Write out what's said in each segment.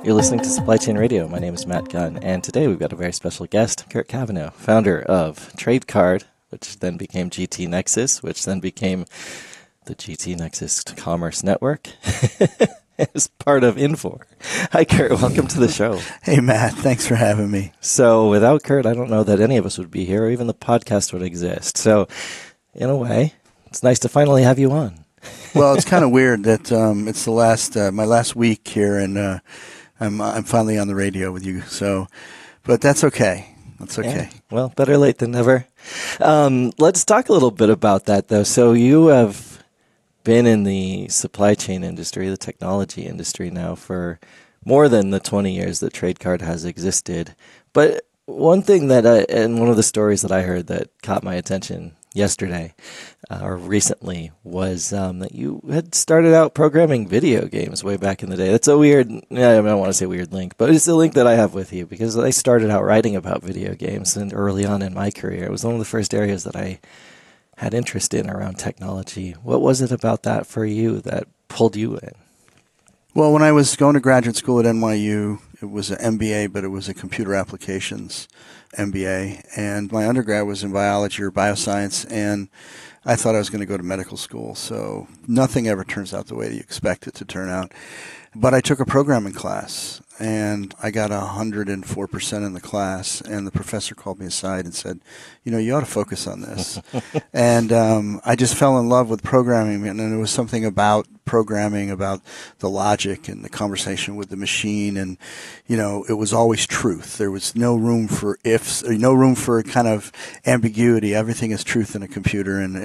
You're listening to Supply Chain Radio. My name is Matt Gunn, and today we've got a very special guest, Kurt Cavanaugh, founder of TradeCard, which then became GT Nexus, which then became the GT Nexus Commerce Network, as part of Infor. Hi, Kurt. Welcome to the show. Hey, Matt. Thanks for having me. So without Kurt, I don't know that any of us would be here, or even the podcast would exist. So in a way, it's nice to finally have you on. Well, it's kind of weird that it's the last my last week here, and I'm finally on the radio with you. So, but that's okay. That's okay. Yeah. Well, better late than never. Let's talk a little bit about that, though. So you have been in the supply chain industry, the technology industry now for more than the 20 years that TradeCard has existed. But one thing that, and one of the stories that I heard that caught my attention yesterday or recently was that you had started out programming video games way back in the day. That's a weird, I don't want to say weird link, but it's a link that I have with you because I started out writing about video games and early on in my career. It was one of the first areas that I had interest in around technology. What was it about that for you that pulled you in? Well, when I was going to graduate school at NYU, it was an MBA, but it was a computer applications MBA. And my undergrad was in biology or bioscience, and I thought I was going to go to medical school. So nothing ever turns out the way that you expect it to turn out. But I took a programming class, and I got 104% in the class, and the professor called me aside and said, you ought to focus on this. And I just fell in love with programming, and there was something about programming, about the logic and the conversation with the machine, and, it was always truth. There was no room for ifs, or no room for kind of ambiguity. Everything is truth in a computer, and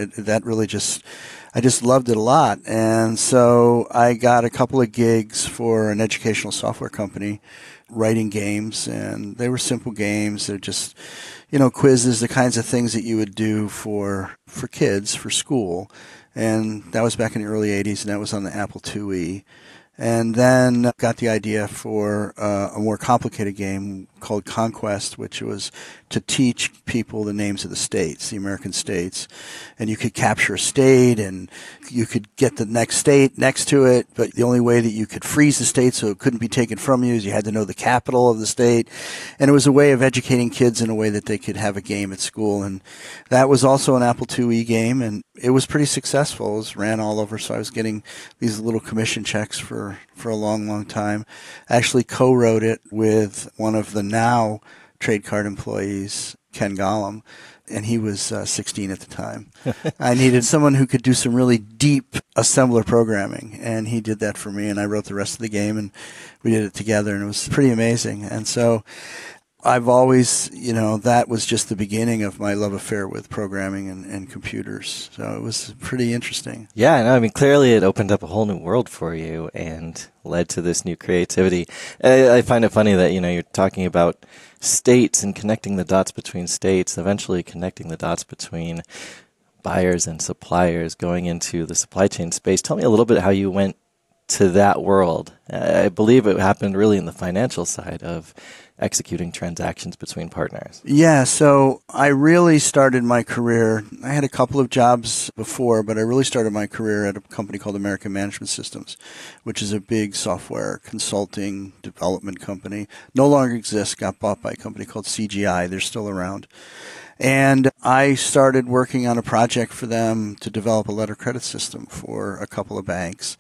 I just loved it a lot. And so I got a couple of gigs for an educational software company writing games, and they were simple games. They're just, quizzes, the kinds of things that you would do for kids, for school. And that was back in the early 80s, and that was on the Apple IIe. And then got the idea for a more complicated game called Conquest, which was to teach people the names of the states, the American states. And you could capture a state, and you could get the next state next to it, but the only way that you could freeze the state so it couldn't be taken from you is you had to know the capital of the state. And it was a way of educating kids in a way that they could have a game at school. And that was also an Apple IIe game, and it was pretty successful. It was ran all over, so I was getting these little commission checks for a long, long time. I actually co-wrote it with one of the now TradeCard employees, Ken Gollum, and he was 16 at the time. I needed someone who could do some really deep assembler programming, and he did that for me, and I wrote the rest of the game, and we did it together, and it was pretty amazing. And so I've always, that was just the beginning of my love affair with programming and computers. So it was pretty interesting. Yeah, no, I mean, clearly it opened up a whole new world for you and led to this new creativity. I find it funny that, you're talking about states and connecting the dots between states, eventually connecting the dots between buyers and suppliers, going into the supply chain space. Tell me a little bit how you went to that world. I believe it happened really in the financial side of executing transactions between partners. Yeah, so I really started my career, I had a couple of jobs before, but I really started my career at a company called American Management Systems, which is a big software consulting development company. No longer exists, got bought by a company called CGI. They're still around. And I started working on a project for them to develop a letter credit system for a couple of banks.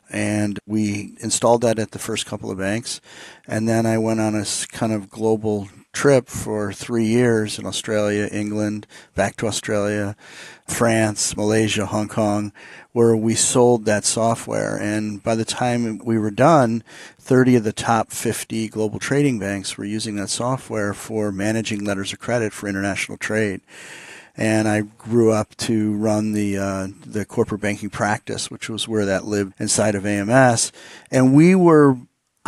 And we installed that at the first couple of banks. And then I went on a kind of global trip for 3 years in Australia, England, back to Australia, France, Malaysia, Hong Kong, where we sold that software. And by the time we were done, 30 of the top 50 global trading banks were using that software for managing letters of credit for international trade. And I grew up to run the corporate banking practice, which was where that lived inside of AMS. And we were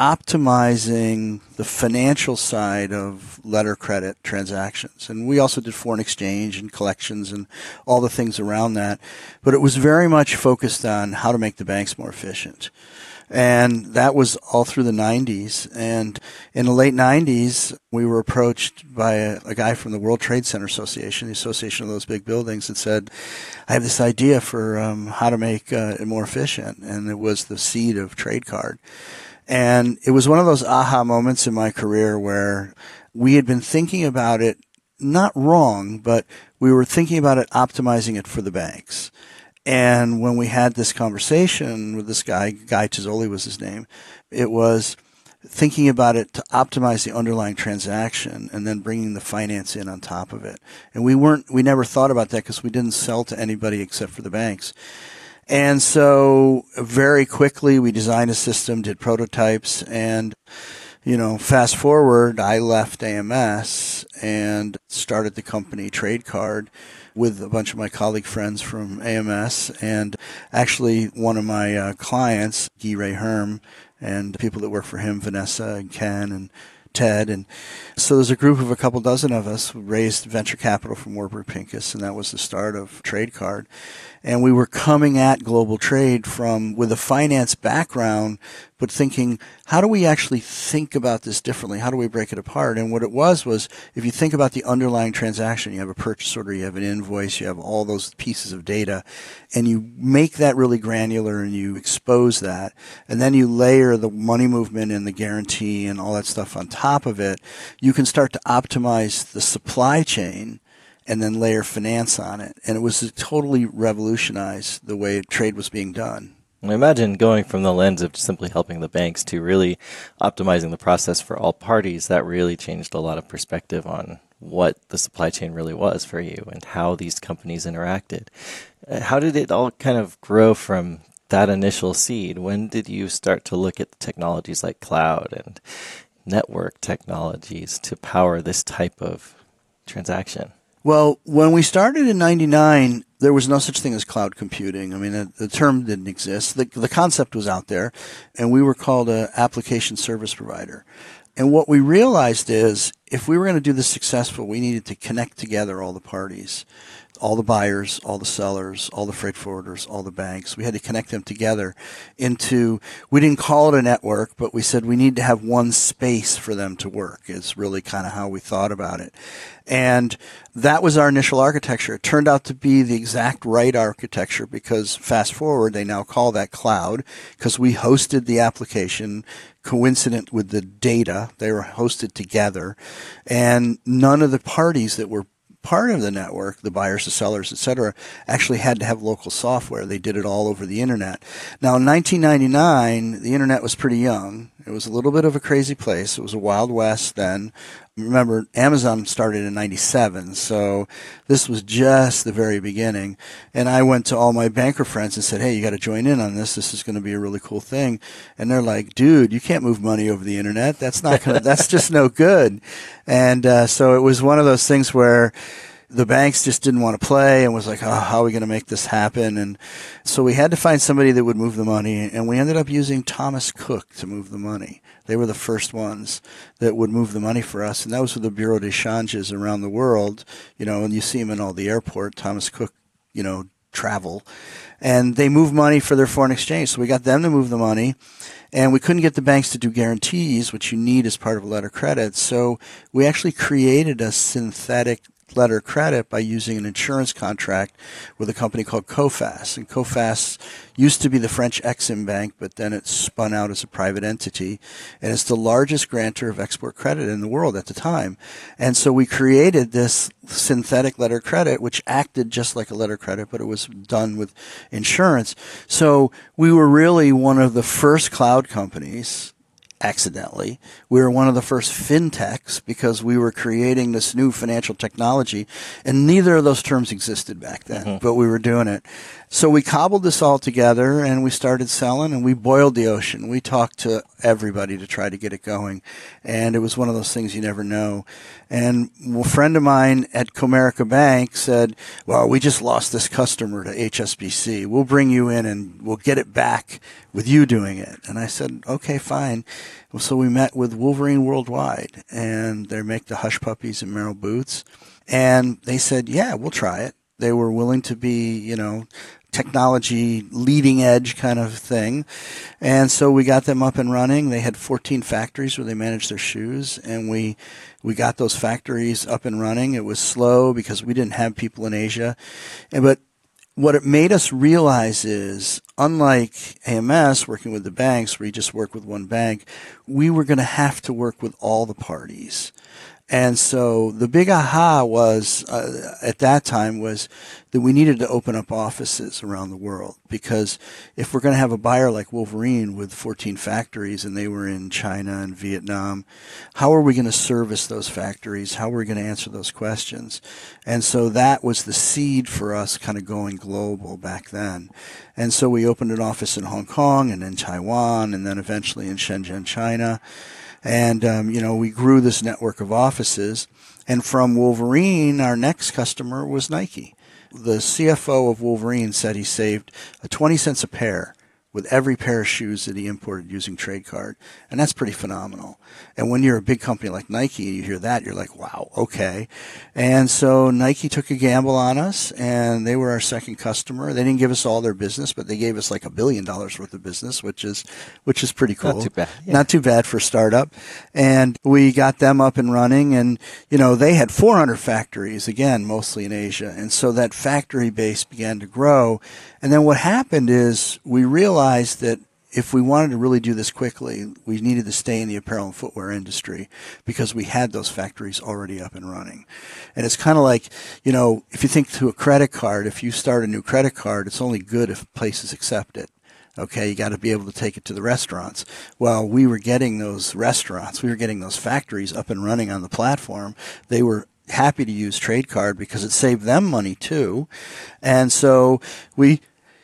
optimizing the financial side of letter credit transactions. And we also did foreign exchange and collections and all the things around that. But it was very much focused on how to make the banks more efficient. And that was all through the 90s. And in the late 90s, we were approached by a guy from the World Trade Center Association, the association of those big buildings, that said, I have this idea for how to make it more efficient. And it was the seed of TradeCard. And it was one of those aha moments in my career where we had been thinking about it, not wrong, but we were thinking about it, optimizing it for the banks. And when we had this conversation with this guy, Guy Tizzoli was his name, it was thinking about it to optimize the underlying transaction and then bringing the finance in on top of it. And we never thought about that because we didn't sell to anybody except for the banks. And so very quickly we designed a system, did prototypes, and fast forward, I left AMS and started the company Trade Card with a bunch of my colleague friends from AMS, and actually one of my clients, Guy Ray Herm, and people that work for him, Vanessa and Ken and Ted. And so there's a group of a couple dozen of us who raised venture capital from Warburg Pincus, and that was the start of Trade Card. And we were coming at global trade with a finance background, but thinking, how do we actually think about this differently? How do we break it apart? And what it was if you think about the underlying transaction, you have a purchase order, you have an invoice, you have all those pieces of data, and you make that really granular and you expose that, and then you layer the money movement and the guarantee and all that stuff on top of it, you can start to optimize the supply chain and then layer finance on it. And it was to totally revolutionize the way trade was being done. I imagine going from the lens of simply helping the banks to really optimizing the process for all parties, that really changed a lot of perspective on what the supply chain really was for you and how these companies interacted. How did it all kind of grow from that initial seed? When did you start to look at technologies like cloud and network technologies to power this type of transaction? Well, when we started in 99, there was no such thing as cloud computing. I mean, the term didn't exist. The concept was out there, and we were called an application service provider. And what we realized is if we were going to do this successful, we needed to connect together all the parties, all the buyers, all the sellers, all the freight forwarders, all the banks. We had to connect them together we didn't call it a network, but we said we need to have one space for them to work. It's really kind of how we thought about it. And that was our initial architecture. It turned out to be the exact right architecture because fast forward, they now call that cloud because we hosted the application coincident with the data. They were hosted together, and none of the parties that were part of the network, the buyers, the sellers, etc., actually had to have local software. They did it all over the internet. Now, in 1999, the internet was pretty young. It was a little bit of a crazy place. It was a Wild West then. Remember, Amazon started in 97, so this was just the very beginning. And I went to all my banker friends and said, hey, you got to join in on this. This is going to be a really cool thing. And they're like, dude, you can't move money over the internet. That's just no good. And so it was one of those things where the banks just didn't want to play and was like, oh, how are we going to make this happen? And so we had to find somebody that would move the money, and we ended up using Thomas Cook to move the money. They were the first ones that would move the money for us, and that was with the Bureau de Changes around the world, and you see them in all the airport, Thomas Cook, travel. And they move money for their foreign exchange. So we got them to move the money, and we couldn't get the banks to do guarantees, which you need as part of a letter of credit. So we actually created a synthetic letter of credit by using an insurance contract with a company called Coface. And Coface used to be the French Exim Bank, but then it spun out as a private entity. And it's the largest grantor of export credit in the world at the time. And so we created this synthetic letter of credit, which acted just like a letter of credit, but it was done with insurance. So we were really one of the first cloud companies. Accidentally, we were one of the first fintechs because we were creating this new financial technology, and neither of those terms existed back then, but we were doing it. So we cobbled this all together, and we started selling, and we boiled the ocean. We talked to everybody to try to get it going, and it was one of those things you never know. And a friend of mine at Comerica Bank said, well, we just lost this customer to HSBC. We'll bring you in, and we'll get it back with you doing it. And I said, okay, fine. So we met with Wolverine Worldwide, and they make the Hush Puppies and Merrill Boots. And they said, yeah, we'll try it. They were willing to be, technology leading edge kind of thing. And so we got them up and running. They had 14 factories where they managed their shoes, and we got those factories up and running. It was slow because we didn't have people in Asia. But what it made us realize is, unlike AMS working with the banks where you just work with one bank, we were going to have to work with all the parties. And so the big aha was, at that time, was that we needed to open up offices around the world, because if we're going to have a buyer like Wolverine with 14 factories and they were in China and Vietnam, how are we going to service those factories? How are we going to answer those questions? And so that was the seed for us kind of going global back then. And so we opened an office in Hong Kong and in Taiwan and then eventually in Shenzhen, China. And, we grew this network of offices. And from Wolverine, our next customer was Nike. The CFO of Wolverine said he saved 20 cents a pair with every pair of shoes that he imported using trade card. And that's pretty phenomenal. And when you're a big company like Nike, you hear that, you're like, wow, okay. And so Nike took a gamble on us, and they were our second customer. They didn't give us all their business, but they gave us like $1 billion worth of business, which is pretty cool. Not too bad. Yeah. Not too bad for a startup. And we got them up and running, and, they had 400 factories, again, mostly in Asia. And so that factory base began to grow. And then what happened is we realized that if we wanted to really do this quickly, we needed to stay in the apparel and footwear industry because we had those factories already up and running. And it's kind of like, if you think to a credit card, if you start a new credit card, it's only good if places accept it. Okay, you got to be able to take it to the restaurants. Well, we were getting those restaurants, we were getting those factories up and running on the platform. They were happy to use trade card because it saved them money too. And so we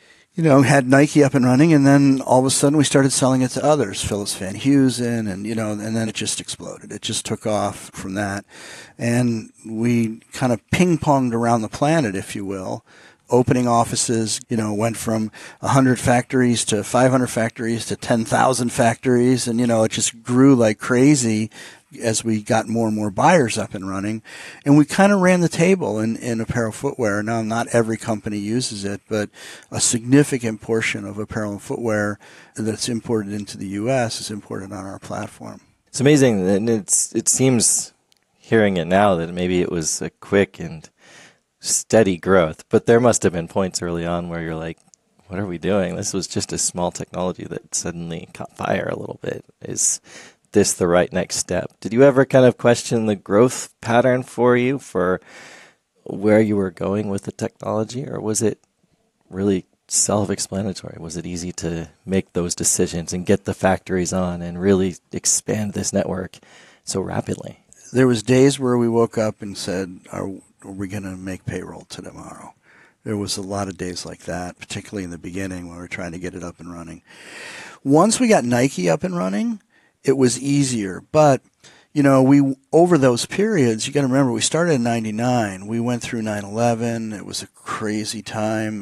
had Nike up and running, and then all of a sudden we started selling it to others, Phillips Van Heusen, and then it just exploded. It just took off from that. And we kind of ping-ponged around the planet, if you will, opening offices, went from 100 factories to 500 factories to 10,000 factories, and, it just grew like crazy as we got more and more buyers up and running. And we kind of ran the table in apparel footwear. Now, not every company uses it, but a significant portion of apparel and footwear that's imported into the U.S. is imported on our platform. It's amazing, and it seems, hearing it now, that maybe it was a quick and steady growth, but there must have been points early on where you're like, what are we doing? This was just a small technology that suddenly caught fire a little bit. Is this the right next step? Did you ever kind of question the growth pattern for you, for where you were going with the technology, or was it really self-explanatory? Was it easy to make those decisions and get the factories on and really expand this network so rapidly? There was days where we woke up and said, are we going to make payroll tomorrow? There was a lot of days like that, particularly in the beginning when we were trying to get it up and running. Once we got Nike up and running, it was easier. But, we over those periods, you got to remember, we started in 99. We went through 9/11. It was a crazy time.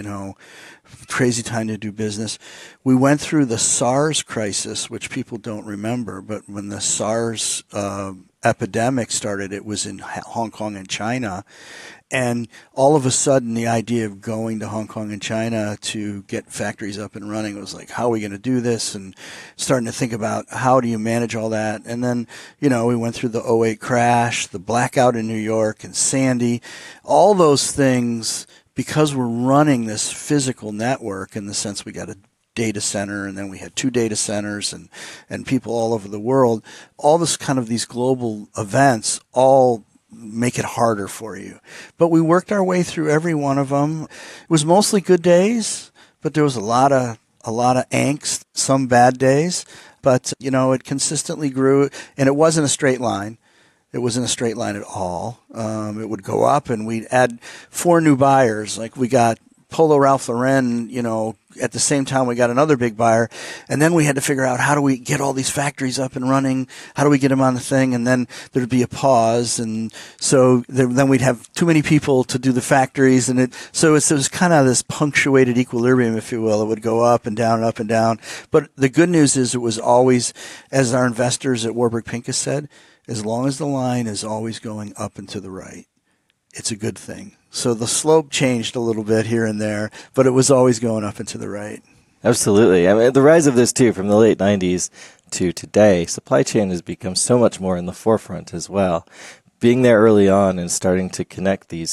Crazy time to do business. We went through the SARS crisis, which people don't remember, but when the SARS epidemic started, it was in Hong Kong and China. And all of a sudden, the idea of going to Hong Kong and China to get factories up and running was like, how are we going to do this? And starting to think about how do you manage all that? And then, we went through the '08 crash, the blackout in New York and Sandy, all those things, because we're running this physical network in the sense we got a data center, and then we had 2 data centers and people all over the world, all this kind of these global events all make it harder for you. But we worked our way through every one of them. It was mostly good days, but there was a lot of angst, some bad days. But, it consistently grew, and it wasn't a straight line. It wasn't a straight line at all. It would go up, and we'd add 4 new buyers. Like we got Polo Ralph Lauren, at the same time we got another big buyer. And then we had to figure out, how do we get all these factories up and running? How do we get them on the thing? And then there'd be a pause. And so then we'd have too many people to do the factories. And it was kind of this punctuated equilibrium, if you will. It would go up and down and up and down. But the good news is it was always, as our investors at Warburg Pincus said, as long as the line is always going up and to the right, it's a good thing. So the slope changed a little bit here and there, but it was always going up and to the right. Absolutely. I mean, the rise of this too, from the late 90s to today, supply chain has become so much more in the forefront as well. Being there early on and starting to connect these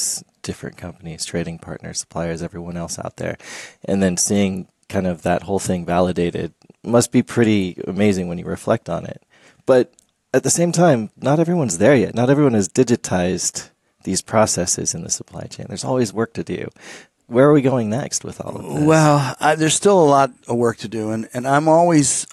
different companies, trading partners, suppliers, everyone else out there. And then seeing kind of that whole thing validated must be pretty amazing when you reflect on it. But at the same time, not everyone's there yet. Not everyone has digitized these processes in the supply chain. There's always work to do. Where are we going next with all of this? Well, there's still a lot of work to do, and I'm always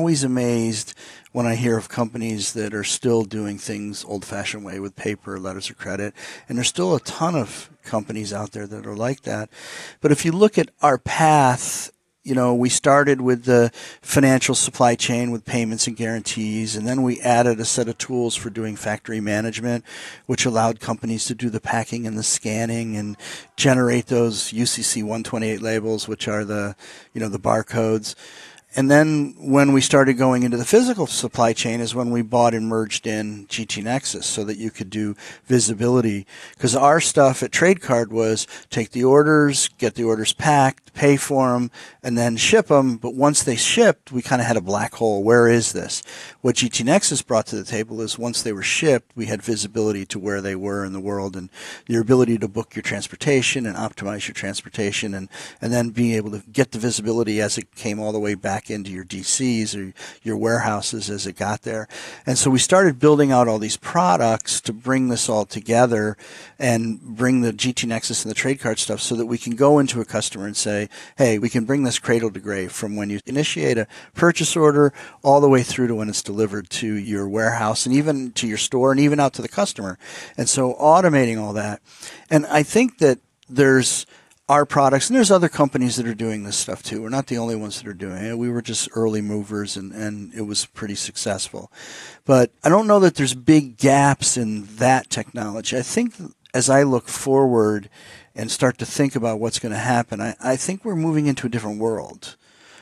amazed when I hear of companies that are still doing things old-fashioned way with paper, letters of credit, and there's still a ton of companies out there that are like that. But if you look at our path, we started with the financial supply chain with payments and guarantees, and then we added a set of tools for doing factory management, which allowed companies to do the packing and the scanning and generate those UCC 128 labels, which are the barcodes. And then when we started going into the physical supply chain is when we bought and merged in GT Nexus so that you could do visibility. Because our stuff at TradeCard was take the orders, get the orders packed, pay for them, and then ship them. But once they shipped, we kind of had a black hole. Where is this? What GT Nexus brought to the table is once they were shipped, we had visibility to where they were in the world and your ability to book your transportation and optimize your transportation and then being able to get the visibility as it came all the way back into your DCs or your warehouses as it got there. And so we started building out all these products to bring this all together and bring the GT Nexus and the TradeCard stuff so that we can go into a customer and say, hey, we can bring this cradle to grave from when you initiate a purchase order all the way through to when it's delivered to your warehouse and even to your store and even out to the customer. And so automating all that. And I think that there's our products, and there's other companies that are doing this stuff too. We're not the only ones that are doing it. We were just early movers, and it was pretty successful. But I don't know that there's big gaps in that technology. I think as I look forward and start to think about what's going to happen, I think we're moving into a different world.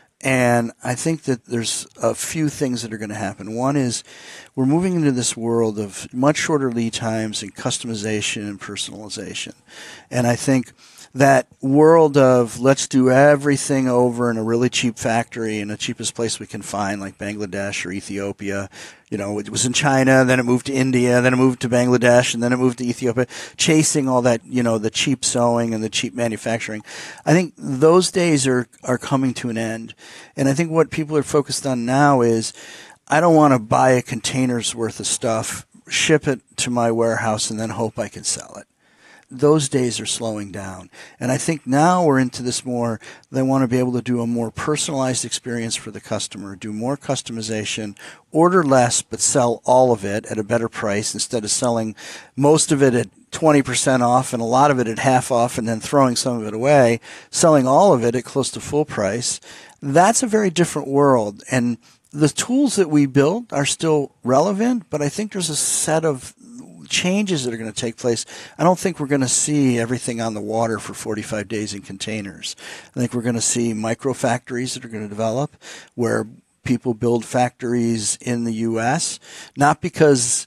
And I think that there's a few things that are going to happen. One is we're moving into this world of much shorter lead times and customization and personalization. And I think that world of let's do everything over in a really cheap factory in the cheapest place we can find, like Bangladesh or Ethiopia. It was in China, then it moved to India, then it moved to Bangladesh, and then it moved to Ethiopia, chasing all that, the cheap sewing and the cheap manufacturing. I think those days are coming to an end. And I think what people are focused on now is I don't want to buy a container's worth of stuff, ship it to my warehouse, and then hope I can sell it. Those days are slowing down. And I think now we're into this more, they want to be able to do a more personalized experience for the customer, do more customization, order less, but sell all of it at a better price instead of selling most of it at 20% off and a lot of it at half off and then throwing some of it away, selling all of it at close to full price. That's a very different world. And the tools that we build are still relevant, but I think there's a set of changes that are going to take place. I don't think we're going to see everything on the water for 45 days in containers. I think we're going to see micro factories that are going to develop where people build factories in the U.S., not because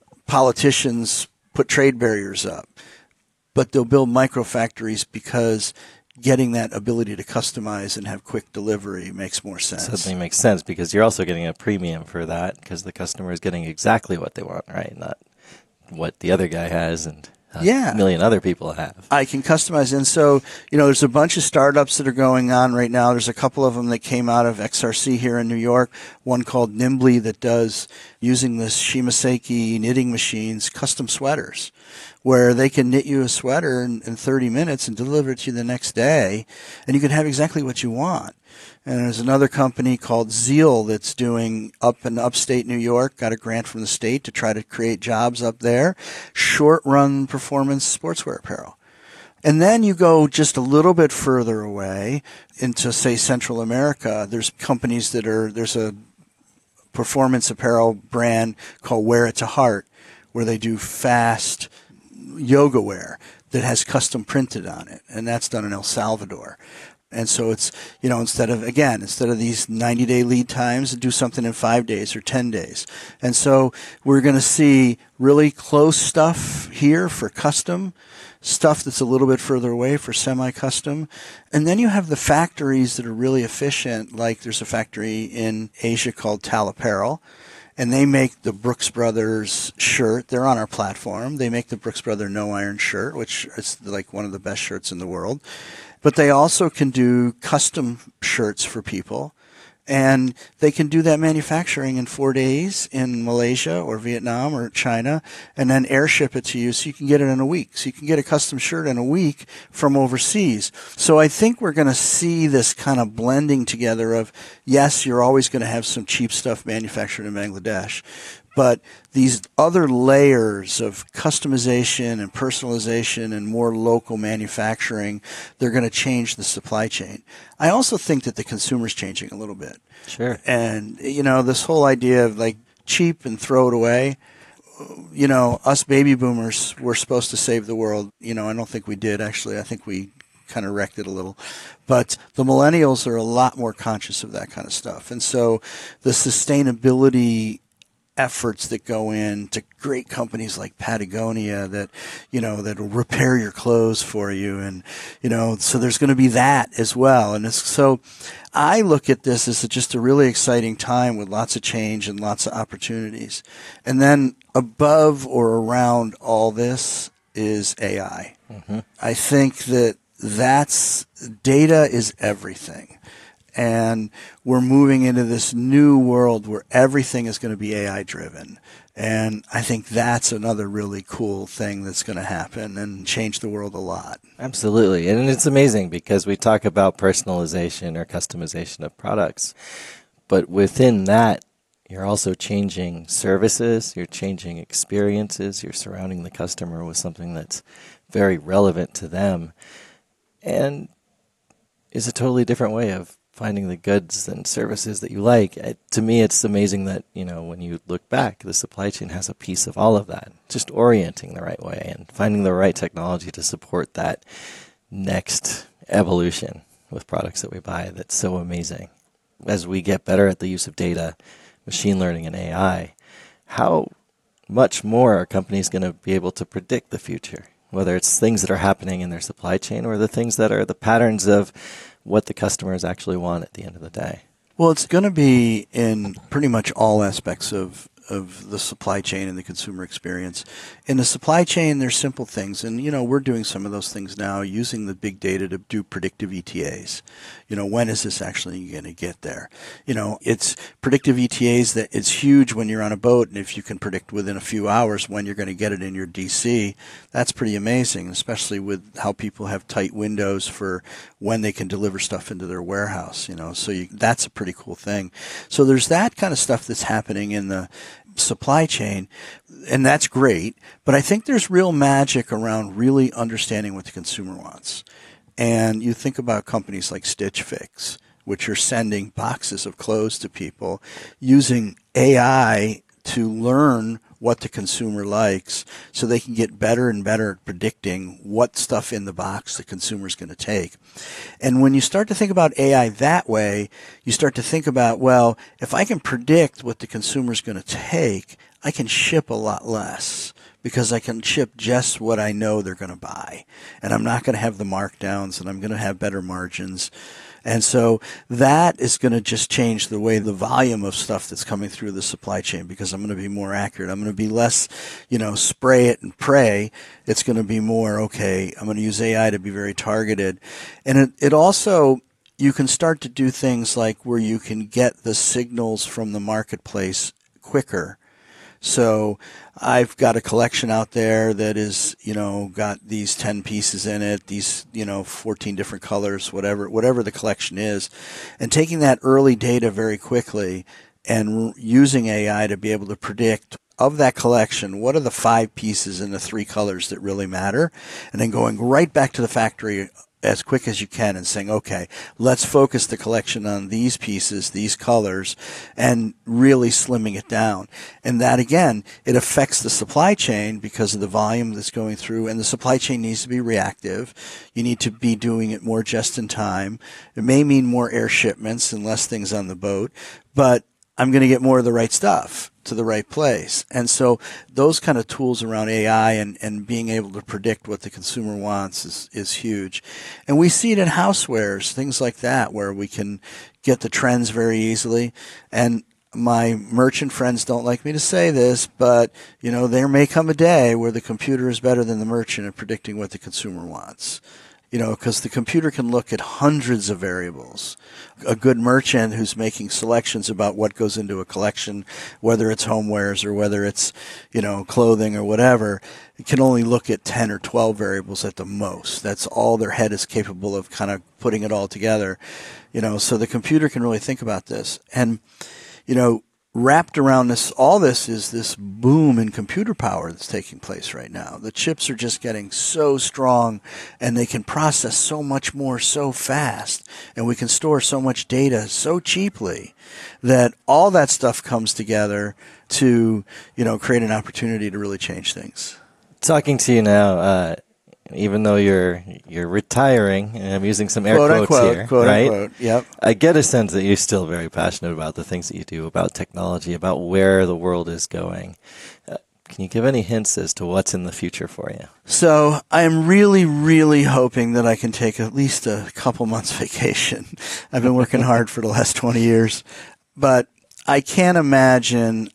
politicians put trade barriers up, but they'll build micro factories because getting that ability to customize and have quick delivery makes more sense. Certainly makes sense because you're also getting a premium for that because the customer is getting exactly what they want, right? Not what the other guy has and a million other people have. I can customize. And so, there's a bunch of startups that are going on right now. There's a couple of them that came out of XRC here in New York, one called Nimbly that does, using this Shimaseki knitting machines, custom sweaters, where they can knit you a sweater in 30 minutes and deliver it to you the next day, and you can have exactly what you want. And there's another company called Zeal that's doing up in upstate New York, got a grant from the state to try to create jobs up there, short-run performance sportswear apparel. And then you go just a little bit further away into, say, Central America. There's companies there's a performance apparel brand called Wear It to Heart, where they do fast yoga wear that has custom printed on it. And that's done in El Salvador. And so it's, instead of these 90-day lead times, do something in 5 days or 10 days. And so we're going to see really close stuff here for custom, stuff that's a little bit further away for semi-custom. And then you have the factories that are really efficient, like there's a factory in Asia called Tal Apparel. and they make the Brooks Brothers shirt. They're on our platform. They make the Brooks Brothers No Iron shirt, which is like one of the best shirts in the world. But they also can do custom shirts for people. And they can do that manufacturing in 4 days in Malaysia or Vietnam or China, and then airship it to you so you can get it in a week. So you can get a custom shirt in a week from overseas. So I think we're going to see this kind of blending together of, yes, you're always going to have some cheap stuff manufactured in Bangladesh, but these other layers of customization and personalization and more local manufacturing, they're going to change the supply chain. I also think that the consumer's changing a little bit. Sure. And, this whole idea of like cheap and throw it away, us baby boomers were supposed to save the world. I don't think we did, actually. I think we kind of wrecked it a little. But the millennials are a lot more conscious of that kind of stuff. And so the sustainability efforts that go into great companies like Patagonia that, that'll repair your clothes for you. And, so there's going to be that as well. And so I look at this as just a really exciting time with lots of change and lots of opportunities. And then above or around all this is AI. Mm-hmm. I think that's data is everything. And we're moving into this new world where everything is going to be AI driven. And I think that's another really cool thing that's going to happen and change the world a lot. Absolutely. And it's amazing because we talk about personalization or customization of products. But within that, you're also changing services, you're changing experiences, you're surrounding the customer with something that's very relevant to them and is a totally different way of finding the goods and services that you like. To me, it's amazing that, when you look back, the supply chain has a piece of all of that, just orienting the right way and finding the right technology to support that next evolution with products that we buy. That's so amazing. As we get better at the use of data, machine learning, and AI, how much more are companies going to be able to predict the future, whether it's things that are happening in their supply chain or the things that are the patterns of what the customers actually want at the end of the day? Well, it's going to be in pretty much all aspects of the supply chain and the consumer experience. In the supply chain, there's simple things. And, we're doing some of those things now using the big data to do predictive ETAs. When is this actually going to get there? It's predictive ETAs that it's huge when you're on a boat. And if you can predict within a few hours when you're going to get it in your DC, that's pretty amazing, especially with how people have tight windows for when they can deliver stuff into their warehouse, So that's a pretty cool thing. So there's that kind of stuff that's happening in the supply chain, and that's great. But I think there's real magic around really understanding what the consumer wants. And you think about companies like Stitch Fix, which are sending boxes of clothes to people using AI to learn what the consumer likes so they can get better and better at predicting what stuff in the box the consumer's going to take. And when you start to think about AI that way, you start to think about, well, if I can predict what the consumer's going to take, I can ship a lot less because I can ship just what I know they're going to buy. And I'm not going to have the markdowns, and I'm going to have better margins. And so that is going to just change the way the volume of stuff that's coming through the supply chain, because I'm going to be more accurate. I'm going to be less, spray it and pray. It's going to be more, okay, I'm going to use AI to be very targeted. And it also, you can start to do things like where you can get the signals from the marketplace quicker. So I've got a collection out there that is, got these 10 pieces in it, these, 14 different colors, whatever the collection is, and taking that early data very quickly and using AI to be able to predict of that collection, what are the 5 pieces in the 3 colors that really matter, and then going right back to the factory as quick as you can and saying, okay, let's focus the collection on these pieces, these colors, and really slimming it down. And that, again, it affects the supply chain because of the volume that's going through, and the supply chain needs to be reactive. You need to be doing it more just in time. It may mean more air shipments and less things on the boat, but I'm going to get more of the right stuff to the right place. And so those kind of tools around AI and being able to predict what the consumer wants is huge. And we see it in housewares, things like that, where we can get the trends very easily. And my merchant friends don't like me to say this, but, there may come a day where the computer is better than the merchant at predicting what the consumer wants. Because the computer can look at hundreds of variables. A good merchant who's making selections about what goes into a collection, whether it's homewares or whether it's, clothing or whatever, can only look at 10 or 12 variables at the most. That's all their head is capable of kind of putting it all together. So the computer can really think about this. And, wrapped around all this is this boom in computer power that's taking place right now. The chips are just getting so strong, and they can process so much more so fast, and we can store so much data so cheaply that all that stuff comes together to, create an opportunity to really change things. Talking to you now, even though you're retiring, and I'm using some air quote, quotes unquote, here, quote, right? Unquote, yep. I get a sense that you're still very passionate about the things that you do, about technology, about where the world is going. Can you give any hints as to what's in the future for you? So I'm really, really hoping that I can take at least a couple months vacation. I've been working hard for the last 20 years, but I can't imagine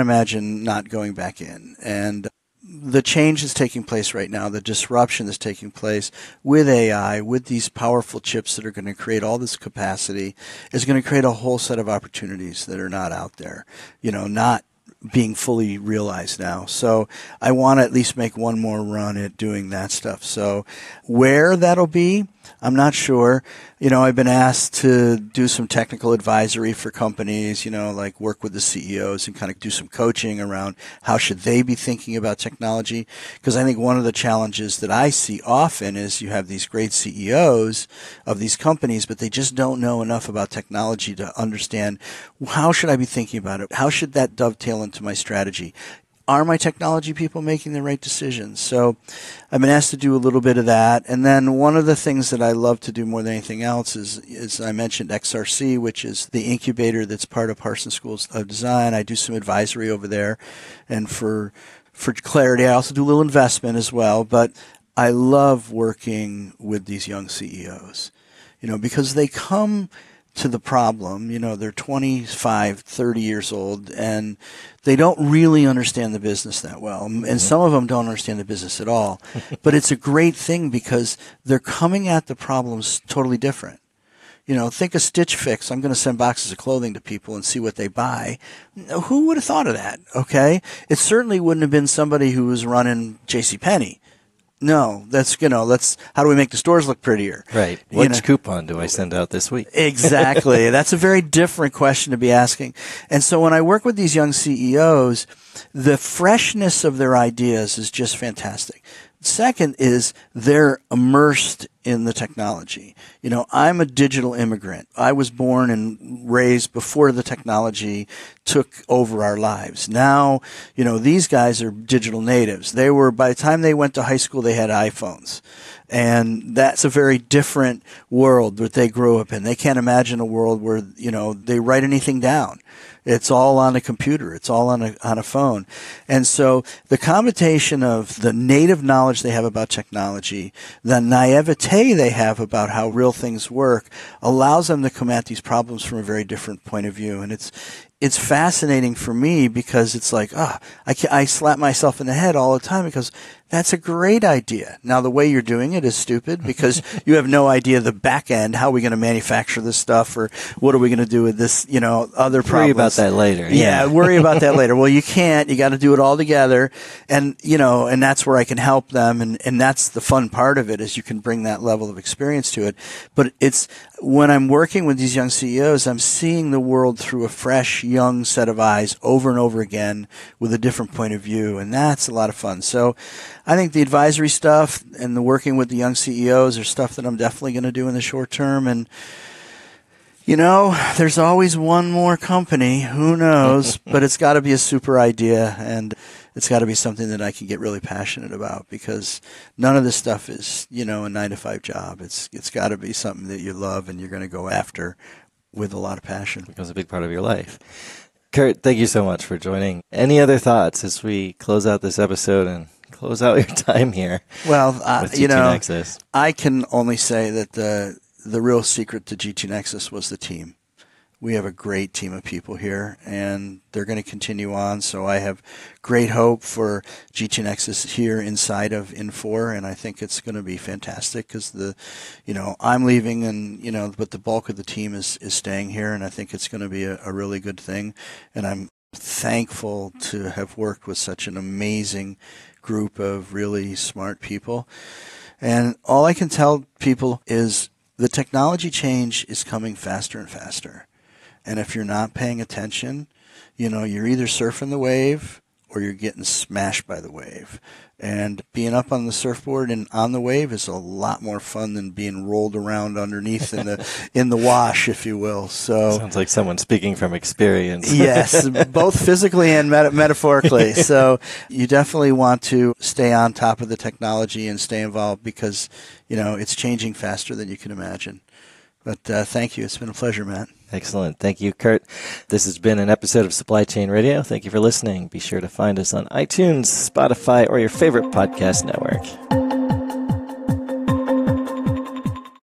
not going back in. And the change that's taking place right now, the disruption that's taking place with AI, with these powerful chips that are going to create all this capacity, is going to create a whole set of opportunities that are not out there, not being fully realized now. So I want to at least make one more run at doing that stuff. So where that'll be, I'm not sure. I've been asked to do some technical advisory for companies, like work with the CEOs and kind of do some coaching around how should they be thinking about technology. Because I think one of the challenges that I see often is you have these great CEOs of these companies, but they just don't know enough about technology to understand how should I be thinking about it? How should that dovetail into my strategy? Are my technology people making the right decisions? So I've been asked to do a little bit of that. And then one of the things that I love to do more than anything else is I mentioned XRC, which is the incubator that's part of Parsons Schools of Design. I do some advisory over there. And for clarity, I also do a little investment as well. But I love working with these young CEOs, because they come to the problem, they're 25, 30 years old, and they don't really understand the business that well. And some of them don't understand the business at all. But it's a great thing because they're coming at the problems totally different. Think of Stitch Fix. I'm going to send boxes of clothing to people and see what they buy. Who would have thought of that? Okay. It certainly wouldn't have been somebody who was running JCPenney. No, that's how do we make the stores look prettier? Right. Which coupon do I send out this week? Exactly. That's a very different question to be asking. And so when I work with these young CEOs, the freshness of their ideas is just fantastic. Second is they're immersed in the technology. I'm a digital immigrant. I was born and raised before the technology took over our lives. Now, these guys are digital natives. By the time they went to high school, they had iPhones. And that's a very different world that they grew up in. They can't imagine a world where, they write anything down. It's all on a computer. It's all on a phone. And so the combination of the native knowledge they have about technology, the naivete they have about how real things work, allows them to come at these problems from a very different point of view. And it's fascinating for me because it's like, I slap myself in the head all the time because that's a great idea. Now, the way you're doing it is stupid because you have no idea the back end. How are we going to manufacture this stuff, or what are we going to do with this, other problems? Worry about that later. Yeah, worry about that later. Well, you can't. You got to do it all together. And, and that's where I can help them. And that's the fun part of it is you can bring that level of experience to it. But when I'm working with these young CEOs, I'm seeing the world through a fresh, young set of eyes over and over again with a different point of view. And that's a lot of fun. So I think the advisory stuff and the working with the young CEOs are stuff that I'm definitely going to do in the short term. And, there's always one more company. Who knows? But it's got to be a super idea, and it's got to be something that I can get really passionate about because none of this stuff is, a 9-to-5 job. It's got to be something that you love and you're going to go after with a lot of passion. It becomes a big part of your life. Kurt, thank you so much for joining. Any other thoughts as we close out this episode and close out your time here? Well, with GT Nexus? I can only say that the real secret to GT Nexus was the team. we have a great team of people here, and they're going to continue on. So I have great hope for G2 Nexus here inside of Infor, and I think it's going to be fantastic because I'm leaving, and but the bulk of the team is staying here, and I think it's going to be a really good thing. And I'm thankful to have worked with such an amazing group of really smart people. And all I can tell people is the technology change is coming faster and faster. And if you're not paying attention, you're either surfing the wave or you're getting smashed by the wave. And being up on the surfboard and on the wave is a lot more fun than being rolled around underneath in the wash, if you will. So sounds like someone speaking from experience. Yes, both physically and metaphorically. So you definitely want to stay on top of the technology and stay involved because it's changing faster than you can imagine. But thank you. It's been a pleasure, Matt. Excellent. Thank you, Kurt. This has been an episode of Supply Chain Radio. Thank you for listening. Be sure to find us on iTunes, Spotify, or your favorite podcast network.